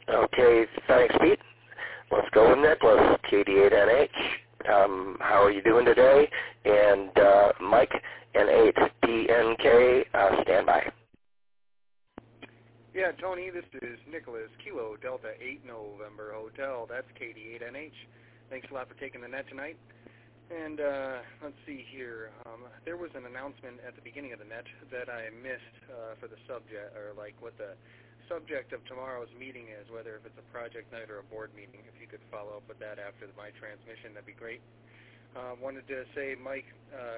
Okay, thanks, Pete. Let's go with Nicholas, KD8NH. How are you doing today? And Mike, N8PNK, stand by. Yeah, Tony, this is Nicholas, Kilo Delta 8 November Hotel. That's KD8NH. Thanks a lot for taking the net tonight. And let's see here. There was an announcement at the beginning of the net that I missed for the subject, or like what the subject of tomorrow's meeting is, whether if it's a project night or a board meeting. If you could follow up with that after my transmission, that'd be great. Wanted to say, Mike,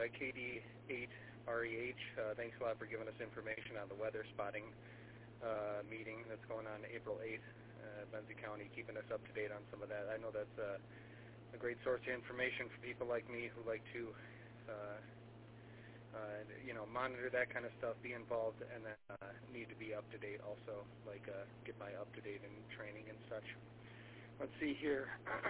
KD8REH, thanks a lot for giving us information on the weather spotting meeting that's going on April 8th, Benzie County, keeping us up to date on some of that. I know that's a great source of information for people like me who like to, monitor that kind of stuff, be involved, and then need to be up to date also, like get my up to date in training and such. Let's see here.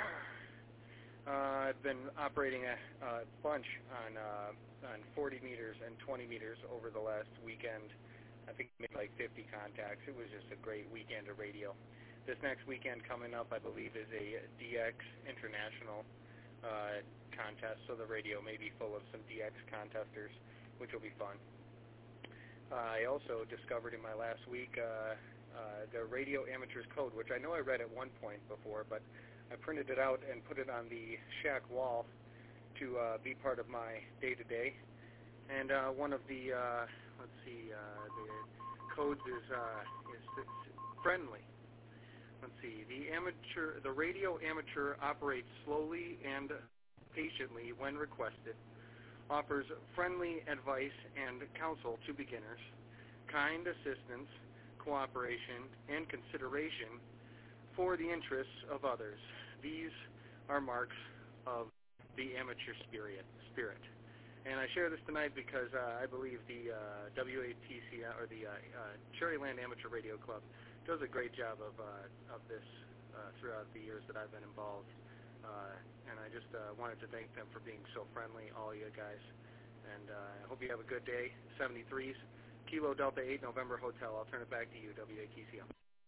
I've been operating a bunch on 40 meters and 20 meters over the last weekend. I think maybe like 50 contacts. It was just a great weekend of radio. This next weekend coming up, I believe, is a DX International contest, so the radio may be full of some DX contesters, which will be fun. I also discovered in my last week the Radio Amateurs Code, which I know I read at one point before, but I printed it out and put it on the shack wall to be part of my day-to-day. And one of the, the codes is friendly. Let's see, the radio amateur operates slowly and patiently when requested, offers friendly advice and counsel to beginners, kind assistance, cooperation, and consideration for the interests of others. These are marks of the amateur spirit. And I share this tonight because I believe the WATC, or the Cherryland Amateur Radio Club, does a great job of this throughout the years that I've been involved. And I just wanted to thank them for being so friendly, all you guys. And I hope you have a good day. 73s, Kilo Delta 8 November Hotel. I'll turn it back to you, WATC.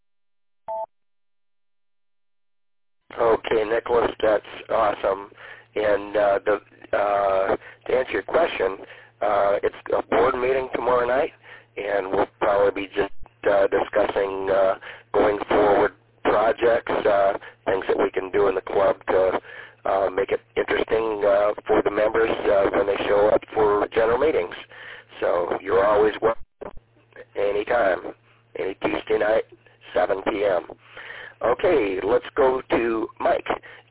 Okay, Nicholas, that's awesome. And to answer your question, it's a board meeting tomorrow night, and we'll probably be just discussing going forward projects, things that we can do in the club to make it interesting for the members when they show up for general meetings. So you're always welcome anytime, any Tuesday night, 7 p.m. Okay, let's go to Mike,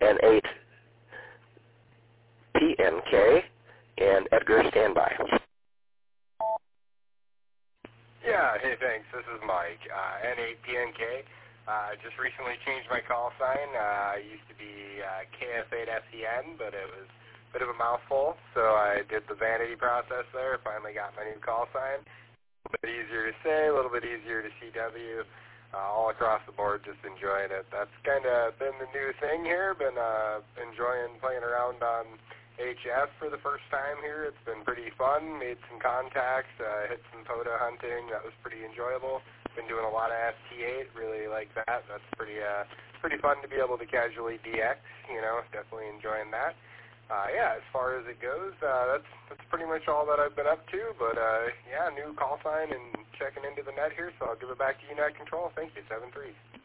N8PNK, and Edgar, stand by. Yeah, hey, thanks. This is Mike, N8PNK. Just recently changed my call sign. I used to be KF8FCN, but it was a bit of a mouthful, so I did the vanity process there, finally got my new call sign. A little bit easier to say, a little bit easier to CW. All across the board, just enjoying it. That's kind of been the new thing here. Been enjoying playing around on HF for the first time here. It's been pretty fun. Made some contacts, hit some POTA hunting. That was pretty enjoyable. Been doing a lot of ST8. Really like that. That's pretty fun to be able to casually DX. Definitely enjoying that. Yeah, as far as it goes, that's pretty much all that I've been up to. But yeah, new call sign and checking into the net here. So I'll give it back to you, Net Control. Thank you, 7-3.